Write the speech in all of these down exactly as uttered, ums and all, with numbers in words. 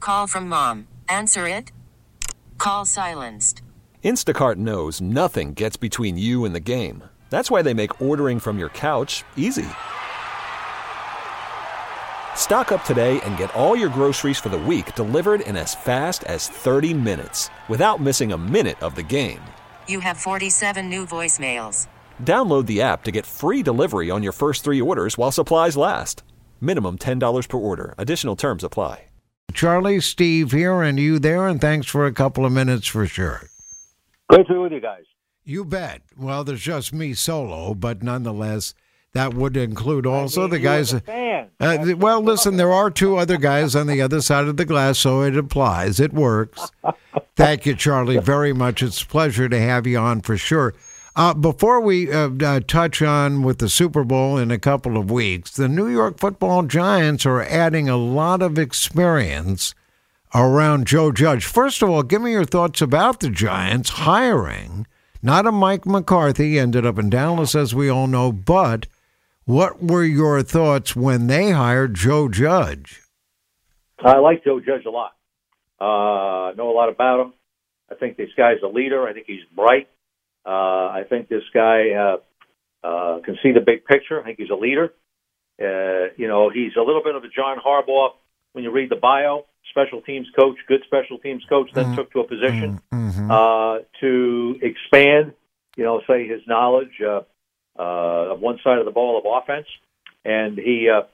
Call from mom. Answer it. Call silenced. Instacart knows nothing gets between you and the game. That's why they make ordering from your couch easy. Stock up today and get all your groceries for the week delivered in as fast as thirty minutes without missing a minute of the game. You have forty-seven new voicemails. Download the app to get free delivery on your first three orders while supplies last. Minimum ten dollars per order. Additional terms apply. Charlie, Steve here, and you there, and thanks for a couple of minutes for sure. Great to be with you guys. You bet. Well, there's just me solo, but nonetheless, that would include also I mean, the guys. A fan. Uh, well, listen, there are two other guys on the other side of the glass, so it applies. It works. Thank you, Charlie, very much. It's a pleasure to have you on for sure. Uh, before we uh, uh, touch on with the Super Bowl in a couple of weeks, the New York Football Giants are adding a lot of experience around Joe Judge. First of all, give me your thoughts about the Giants hiring, not a Mike McCarthy, ended up in Dallas, as we all know, but what were your thoughts when they hired Joe Judge? I like Joe Judge a lot. Uh, know a lot about him. I think this guy's a leader. I think he's bright. Uh, I think this guy uh, uh, can see the big picture. I think he's a leader. Uh, you know, he's a little bit of a John Harbaugh when you read the bio. Special teams coach, good special teams coach, then mm-hmm. took to a position mm-hmm. uh, to expand, you know, say his knowledge uh, uh, of one side of the ball of offense. And he uh,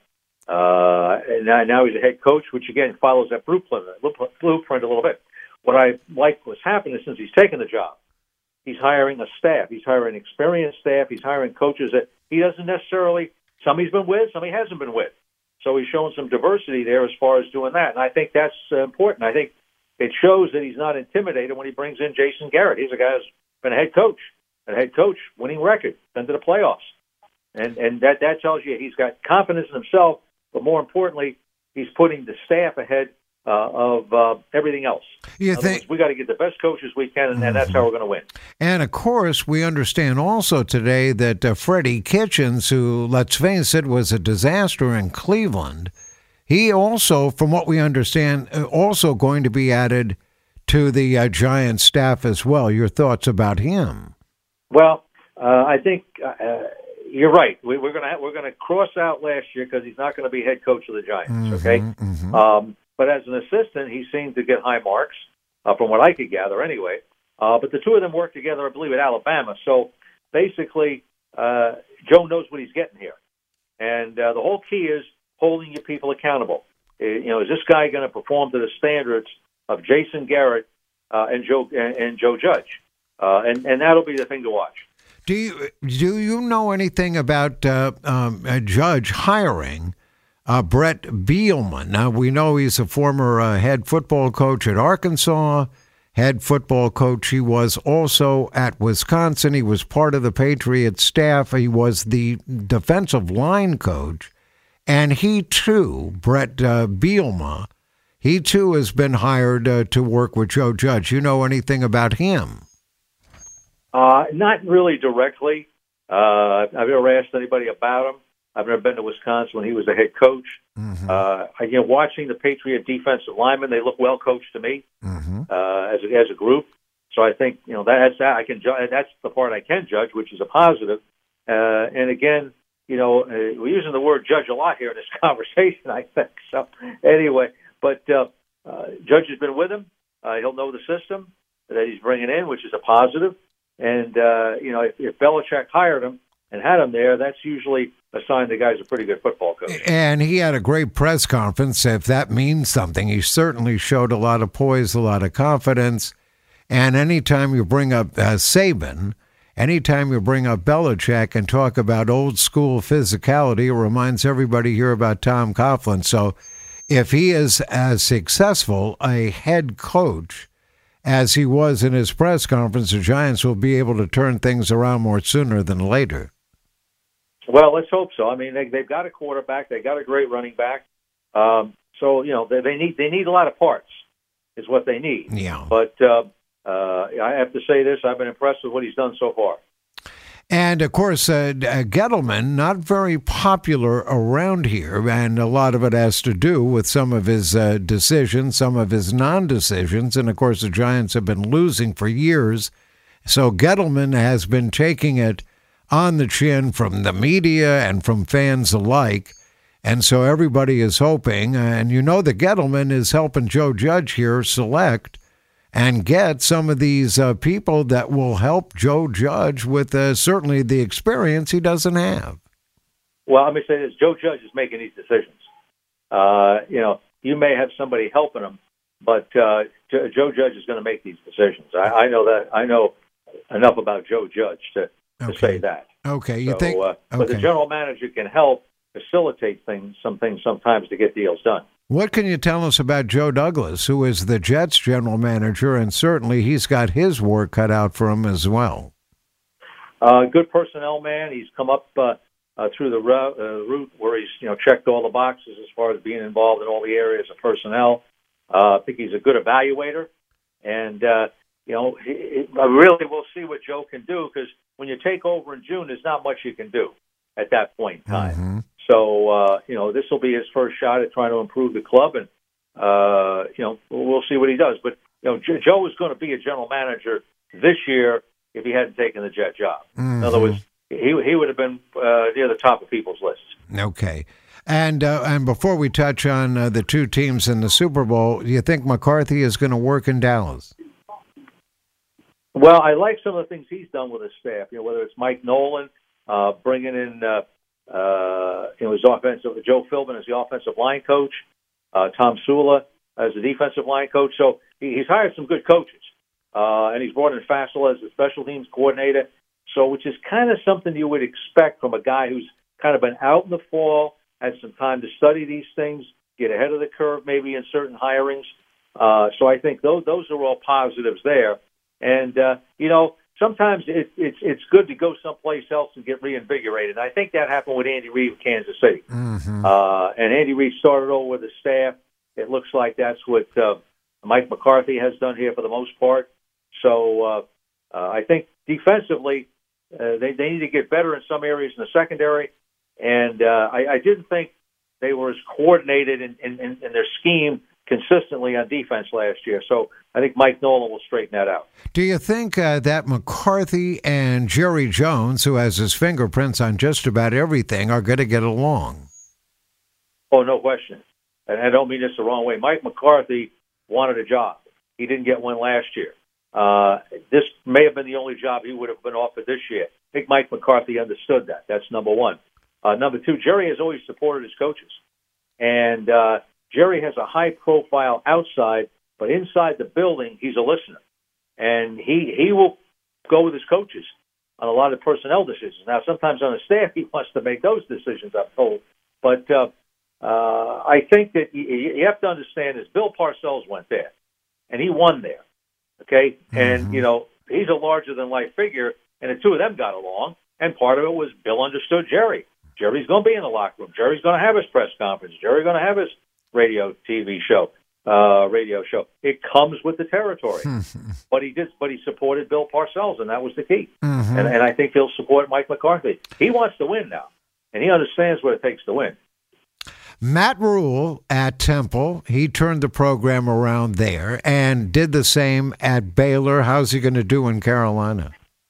uh, and now, now he's a head coach, which, again, follows that blueprint, blueprint a little bit. What I like what's happened is since he's taken the job, he's hiring a staff. He's hiring experienced staff. He's hiring coaches that he doesn't necessarily, some he's been with, some he hasn't been with. So he's showing some diversity there as far as doing that. And I think that's uh, important. I think it shows that he's not intimidated when he brings in Jason Garrett. He's a guy who's been a head coach, a head coach, winning record, been to the playoffs. And and that, that tells you he's got confidence in himself, but more importantly, he's putting the staff ahead Uh, of uh, everything else. You think we got to get the best coaches we can, and, and that's how we're going to win. And of course, we understand also today that uh, Freddie Kitchens, who, let's face it, was a disaster in Cleveland, he also, from what we understand, uh, also going to be added to the uh, Giants staff as well. Your thoughts about him? Well, uh, I think uh, you're right. We, we're going to we're going to cross out last year because he's not going to be head coach of the Giants. Mm-hmm, okay. Mm-hmm. Um, But as an assistant, he seemed to get high marks, uh, from what I could gather anyway. Uh, but the two of them worked together, I believe, at Alabama. So basically, uh, Joe knows what he's getting here. And uh, the whole key is holding your people accountable. Uh, you know, is this guy going to perform to the standards of Jason Garrett uh, and Joe and, and Joe Judge? Uh, and, and that'll be the thing to watch. Do you, do you know anything about uh, um, a Judge hiring Uh, Brett Bielema? Now, we know he's a former uh, head football coach at Arkansas, head football coach. He was also at Wisconsin. He was part of the Patriots staff. He was the defensive line coach. And he, too, Brett uh, Bielema, he, too, has been hired uh, to work with Joe Judge. You know anything about him? Uh, not really directly. Uh, I've never asked anybody about him. I've never been to Wisconsin when he was the head coach. Mm-hmm. Uh, you know, watching the Patriot defensive linemen, they look well coached to me mm-hmm. uh, as a, as a group. So I think you know that's that I can ju- that's the part I can judge, which is a positive. Uh, and again, you know, uh, we're using the word judge a lot here in this conversation. I think so. Anyway, but uh, uh, Judge has been with him. Uh, he'll know the system that he's bringing in, which is a positive. And uh, you know, if, if Belichick hired him and had him there, that's usually a sign the guy's a pretty good football coach. And he had a great press conference, if that means something. He certainly showed a lot of poise, a lot of confidence. And anytime you bring up uh, Saban, anytime you bring up Belichick and talk about old school physicality, it reminds everybody here about Tom Coughlin. So if he is as successful a head coach as he was in his press conference, the Giants will be able to turn things around more sooner than later. Well, let's hope so. I mean, they, they've got a quarterback. They got a great running back. Um, so you know, they, they need they need a lot of parts, is what they need. Yeah. But uh, uh, I have to say this: I've been impressed with what he's done so far. And, of course, uh, uh, Gettleman, not very popular around here, and a lot of it has to do with some of his uh, decisions, some of his non-decisions, and, of course, the Giants have been losing for years. So Gettleman has been taking it on the chin from the media and from fans alike, and so everybody is hoping, and you know that Gettleman is helping Joe Judge here select and get some of these uh, people that will help Joe Judge with uh, certainly the experience he doesn't have. Well, let me say this. Joe Judge is making these decisions. Uh, you know, you may have somebody helping him, but uh, Joe Judge is going to make these decisions. I, I know that. I know enough about Joe Judge to, to okay. say that. Okay, you so, think? Uh, okay. But the general manager can help facilitate things, some things sometimes to get deals done. What can you tell us about Joe Douglas, who is the Jets general manager, and certainly he's got his work cut out for him as well? Uh, good personnel man. He's come up uh, uh, through the ro- uh, route where he's you know checked all the boxes as far as being involved in all the areas of personnel. Uh, I think he's a good evaluator, and uh, you know he, he, really we'll see what Joe can do, because when you take over in June, there's not much you can do at that point in time. Mm-hmm. So, uh, you know, this will be his first shot at trying to improve the club, and, uh, you know, we'll see what he does. But, you know, Joe was going to be a general manager this year if he hadn't taken the Jet job. Mm-hmm. In other words, he he would have been uh, near the top of people's lists. Okay. And uh, and before we touch on uh, the two teams in the Super Bowl, do you think McCarthy is going to work in Dallas? Well, I like some of the things he's done with his staff, you know, whether it's Mike Nolan, uh, bringing in uh, Uh, you know, his offensive, Joe Philbin as the offensive line coach, uh, Tom Sula as the defensive line coach. So he, he's hired some good coaches, uh, and he's brought in Fassel as the special teams coordinator. So, which is kind of something you would expect from a guy who's kind of been out in the fall, had some time to study these things, get ahead of the curve maybe in certain hirings. Uh, so I think those those are all positives there. And uh, you know. Sometimes it, it's it's good to go someplace else and get reinvigorated. I think that happened with Andy Reid of Kansas City. Mm-hmm. Uh, and Andy Reid started over with his staff. It looks like that's what uh, Mike McCarthy has done here for the most part. So uh, uh, I think defensively uh, they, they need to get better in some areas in the secondary. And uh, I, I didn't think they were as coordinated in, in, in their scheme consistently on defense last year. So I think Mike Nolan will straighten that out. Do you think uh, that McCarthy and Jerry Jones, who has his fingerprints on just about everything, are going to get along? Oh, no question. And I don't mean this the wrong way. Mike McCarthy wanted a job. He didn't get one last year. Uh, this may have been the only job he would have been offered this year. I think Mike McCarthy understood that. That's number one. Uh, number two, Jerry has always supported his coaches. And uh, Jerry has a high profile outside, but inside the building, he's a listener. And he, he will go with his coaches on a lot of personnel decisions. Now, sometimes on the staff, he wants to make those decisions, I'm told. But uh, uh, I think that you, you have to understand this. Bill Parcells went there, and he won there. Okay? Mm-hmm. And, you know, he's a larger-than-life figure, and the two of them got along, and part of it was Bill understood Jerry. Jerry's going to be in the locker room. Jerry's going to have his press conference. Jerry's going to have his radio, T V show, uh, radio show. It comes with the territory. but he did, but he supported Bill Parcells, and that was the key. Mm-hmm. And, and I think he'll support Mike McCarthy. He wants to win now, and he understands what it takes to win. Matt Rule at Temple, he turned the program around there and did the same at Baylor. How's he going to do in Carolina?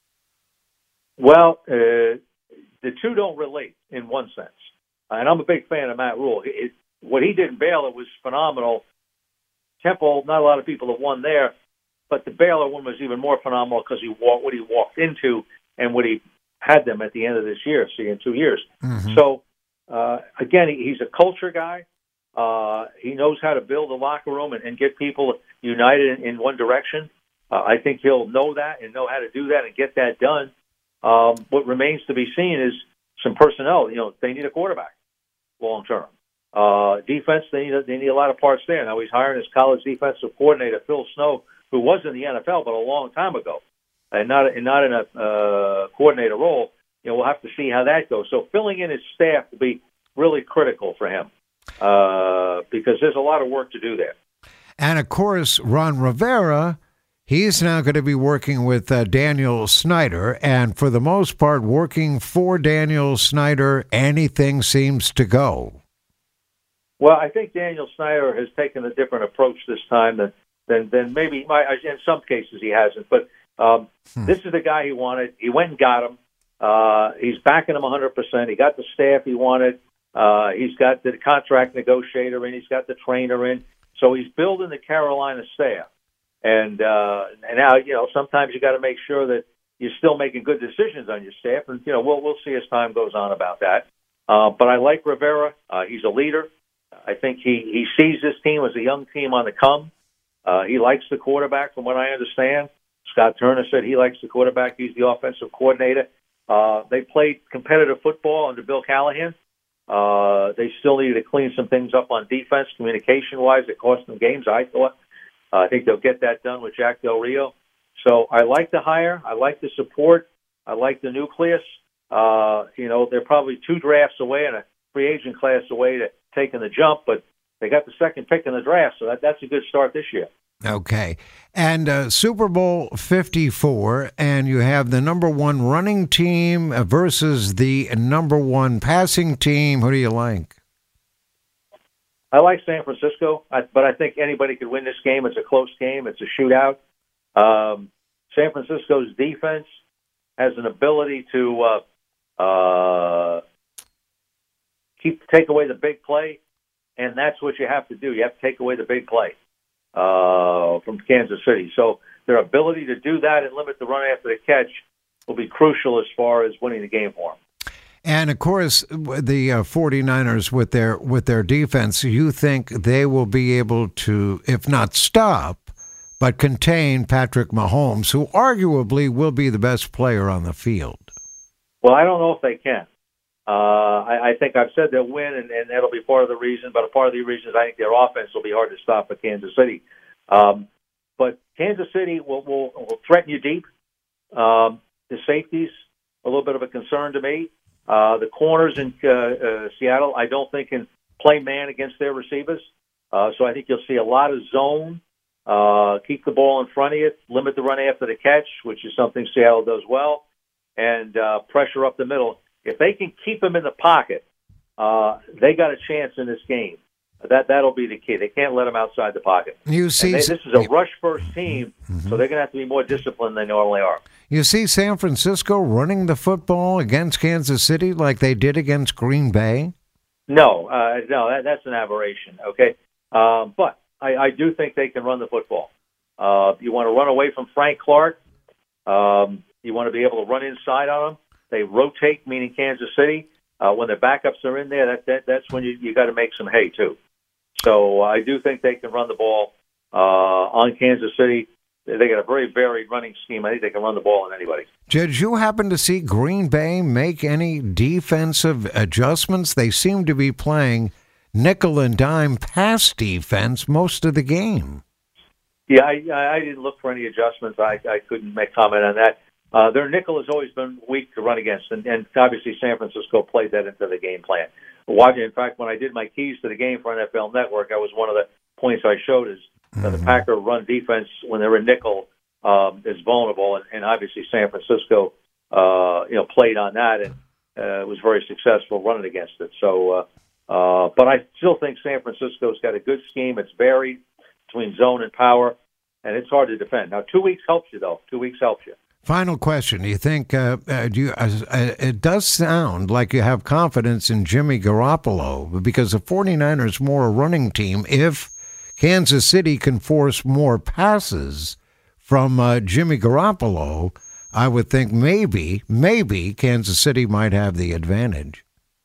Well, uh, the two don't relate in one sense. And I'm a big fan of Matt Rule. It, what he did in Baylor was phenomenal. Temple, not a lot of people have won there, but the Baylor one was even more phenomenal because he walked, what he walked into and what he had them at the end of this year, see, in two years. Mm-hmm. So, uh, again, he, he's a culture guy. Uh, he knows how to build a locker room and, and get people united in, in one direction. Uh, I think he'll know that and know how to do that and get that done. Um, what remains to be seen is some personnel. You know, they need a quarterback long term. Uh, defense, they need, a, they need a lot of parts there. Now he's hiring his college defensive coordinator, Phil Snow, who was in the N F L, but a long time ago, and not, and not in a uh, coordinator role. You know, we'll have to see how that goes. So filling in his staff will be really critical for him uh, because there's a lot of work to do there. And, of course, Ron Rivera, He's now going to be working with uh, Daniel Snyder, and for the most part, working for Daniel Snyder, anything seems to go. Well, I think Daniel Snyder has taken a different approach this time than than, than maybe my, in some cases he hasn't. But um, hmm. this is the guy he wanted. He went and got him. Uh, he's backing him one hundred percent. He got the staff he wanted. Uh, he's got the contract negotiator in. He's got the trainer in. So he's building the Carolina staff. And, uh, and now, you know, sometimes you got to make sure that you're still making good decisions on your staff. And, you know, we'll, we'll see as time goes on about that. Uh, but I like Rivera. Uh, he's a leader. I think he, he sees this team as a young team on the come. Uh, he likes the quarterback, from what I understand. Scott Turner said he likes the quarterback. He's the offensive coordinator. Uh, they played competitive football under Bill Callahan. Uh, they still needed to clean some things up on defense, communication-wise. It cost them games, I thought. Uh, I think they'll get that done with Jack Del Rio. So I like the hire. I like the support. I like the nucleus. Uh, you know, they're probably two drafts away and a free agent class away to taking the jump, but they got the second pick in the draft, so that, that's a good start this year. Okay. And uh, Super Bowl fifty-four, and you have the number one running team versus the number one passing team. Who do you like? I like San Francisco, but I think anybody could win this game. It's a close game. It's a shootout. Um, San Francisco's defense has an ability to uh, uh, keep take away the big play, and that's what you have to do. You have to take away the big play uh, from Kansas City. So their ability to do that and limit the run after the catch will be crucial as far as winning the game for them. And, of course, the uh, 49ers with their with their defense, you think they will be able to, if not stop, but contain Patrick Mahomes, who arguably will be the best player on the field? Well, I don't know if they can. Uh, I, I think I've said they'll win, and, and that'll be part of the reason. But a part of the reason is I think their offense will be hard to stop at Kansas City. Um, but Kansas City will, will, will threaten you deep. Um, the safeties, a little bit of a concern to me. Uh, the corners in uh, uh, Seattle, I don't think can play man against their receivers. Uh, so I think you'll see a lot of zone. Uh, keep the ball in front of you, limit the run after the catch, which is something Seattle does well, and uh, pressure up the middle. If they can keep them in the pocket, uh, they got a chance in this game. That that'll be the key. They can't let them outside the pocket. You see, they, this is a rush first team, mm-hmm. so they're going to have to be more disciplined than they normally are. You see San Francisco running the football against Kansas City like they did against Green Bay? No, uh, no, that, that's an aberration. Okay, um, but I, I do think they can run the football. Uh, you want to run away from Frank Clark. Um, you want to be able to run inside on them. They rotate, meaning Kansas City. Uh, when the backups are in there, that, that that's when you you got to make some hay too. So uh, I do think they can run the ball uh, on Kansas City. They got a very varied running scheme. I think they can run the ball on anybody. Did you happen to see Green Bay make any defensive adjustments? They seem to be playing nickel and dime pass defense most of the game. Yeah, I, I didn't look for any adjustments. I, I couldn't make comment on that. Uh, their nickel has always been weak to run against, and, and obviously San Francisco played that into the game plan. Watching, in fact, when I did my keys to the game for N F L Network, that was one of the points I showed is that mm-hmm. the Packer run defense, when they're in nickel, um, is vulnerable, and, and obviously San Francisco, uh, you know, played on that and uh, was very successful running against it. So, uh, uh, but I still think San Francisco's got a good scheme. It's varied between zone and power, and it's hard to defend. Now, two weeks helps you, though. Two weeks helps you. Final question. Do you think, uh, uh, do you, uh, uh, it does sound like you have confidence in Jimmy Garoppolo because the 49ers more a running team. If Kansas City can force more passes from uh, Jimmy Garoppolo, I would think maybe, maybe Kansas City might have the advantage.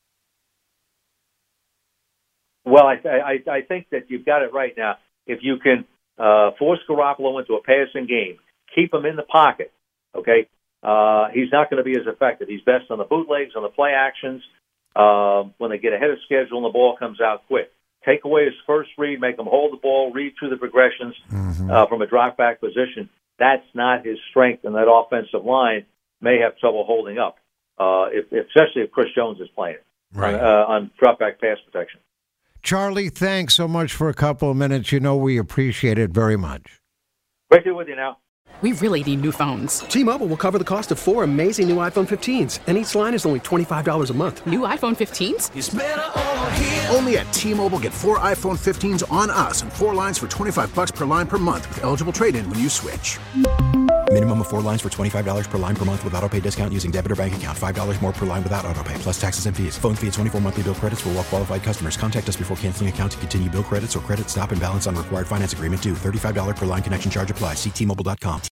Well, I, I, I think that you've got it right now. If you can uh, force Garoppolo into a passing game, keep him in the pocket, okay, uh, he's not going to be as effective. He's best on the bootlegs, on the play actions. Uh, when they get ahead of schedule and the ball comes out quick. Take away his first read, make him hold the ball, read through the progressions mm-hmm. uh, from a drop-back position. That's not his strength, and that offensive line may have trouble holding up, uh, if, especially if Chris Jones is playing right. on, uh, on drop-back pass protection. Charlie, thanks so much for a couple of minutes. You know we appreciate it very much. Great to be with you now. We really need new phones. T-Mobile will cover the cost of four amazing new iPhone fifteens, and each line is only twenty-five dollars a month. New iPhone fifteens? It's better over here. Only at T-Mobile, get four iPhone fifteens on us and four lines for twenty-five dollars per line per month with eligible trade-in when you switch. Minimum of four lines for twenty-five dollars per line per month with autopay discount using debit or bank account. five dollars more per line without autopay, plus taxes and fees. Phone fee at twenty-four monthly bill credits for well-qualified customers. Contact us before canceling account to continue bill credits or credit stop and balance on required finance agreement due. thirty-five dollars per line connection charge applies. See T Mobile dot com.